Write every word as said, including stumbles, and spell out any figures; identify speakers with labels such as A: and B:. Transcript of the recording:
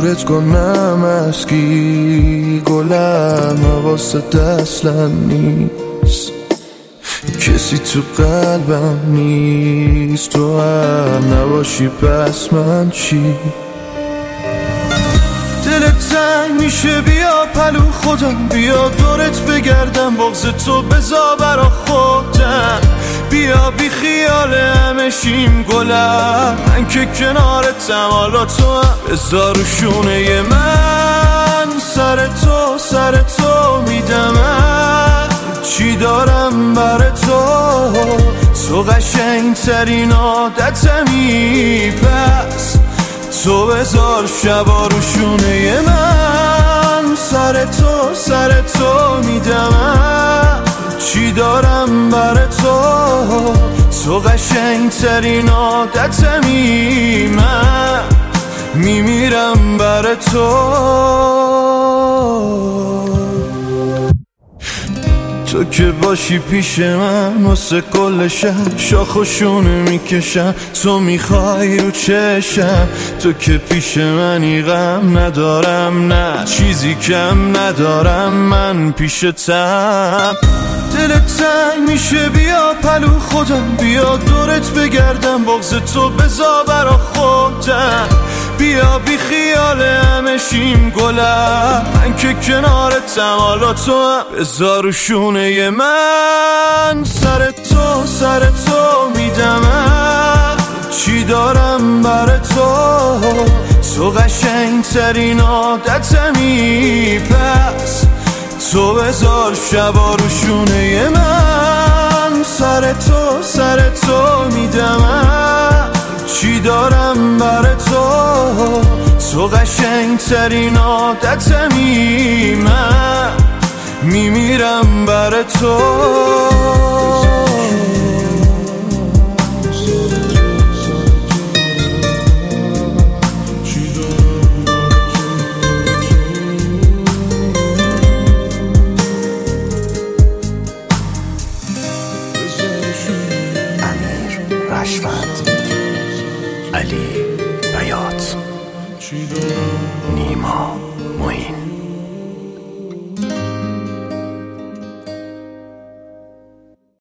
A: دورت کنم از کی گلم حواست اصلا نیست، کسی تو قلبم نیست، تو هم نباشی پس من چی؟ دلت تنگ میشه بیا پلو خودم، بیا دورت بگردم بغض تو بزا برا خودم، بیا بی خیال همه شیم گلم، من که کنارتم حالا تو هم بزا رو شونه من، سر تو سر تو میدمم چی دارم بر تو، تو قشنگ ترین عادتمی، پس تو بذار شبا رو شونه من، سر تو سر تو میدمم چی دارم بر تو، تو قشنگ ترین عادتمی، من میمیرم بر تو. تو که باشی پیش من واسه کل شب شاخ و شونه میکشم، تو میخوای رو چشم، تو که پیش منی غم ندارم نه چیزی کم ندارم من پیشتم، دلت تنگ میشه بیا پلو خودم، بیا دورت بگردم بغض تو بزا برا خودم، بیا بی خیال همه شیم گلم، من که کنارتم حالا تو هم بزا رو شونه من، سر تو سر تو میدمم چی دارم بر تو، تو قشنگ ترین عادتمی، پس تو بذار شبا رو شونه من، سر تو سر تو میدمم چی دارم بر تو، تو قشنگ ترین عادتمی، من میمیرم بر تو.
B: رشفت، علی بیات، نیما معین.